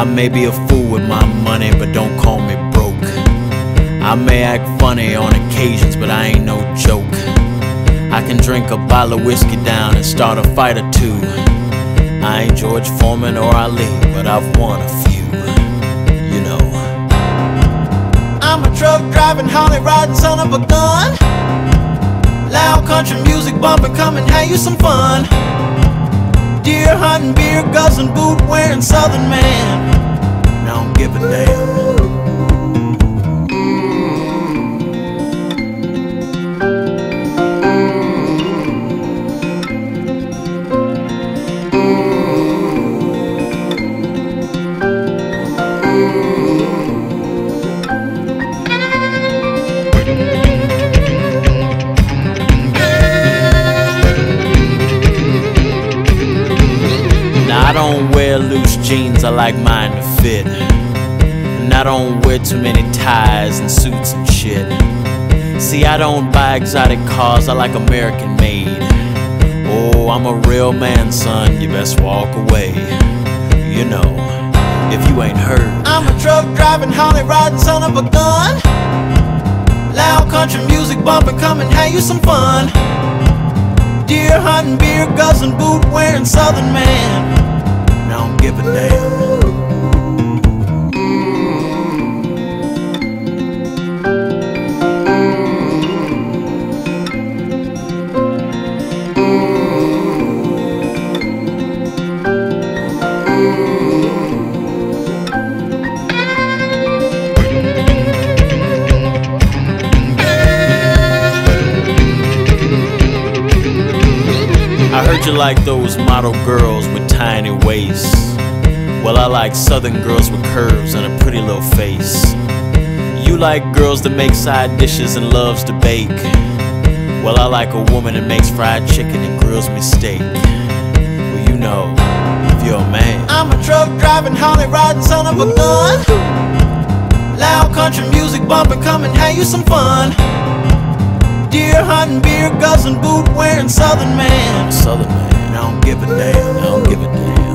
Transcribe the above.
I may be a fool with my money, but don't call me broke. I may act funny on occasions, but I ain't no joke. I can drink a bottle of whiskey down and start a fight or two. I ain't George Foreman or Ali, but I've won a few, you know. I'm a truck driving, Harley riding son of a gun. Loud country music bumping, come and have you some fun. Deer hunting, beer guzzling, boot wearing southern man. I don't give a damn. I don't wear loose jeans, I like mine to fit. And I don't wear too many ties and suits and shit. See, I don't buy exotic cars, I like American made. Oh, I'm a real man, son, you best walk away. You know, if you ain't heard. I'm a truck driving, Harley riding son of a gun. Loud country music bumping, come and have you some fun. Deer hunting, beer guzzling, boot wearing southern man. I don't give a damn. I heard you like those model girls with tiny waists. Well, I like southern girls with curves and a pretty little face. You like girls that make side dishes and loves to bake. Well, I like a woman that makes fried chicken and grills me steak. Well, you know, if you're a man. I'm a truck driving, Harley riding son of a gun. Loud country music bumping, come and have you some fun. Deer hunting, beer guzzling, boot wearing southern man. Southern man, I don't give a damn, I don't give a damn.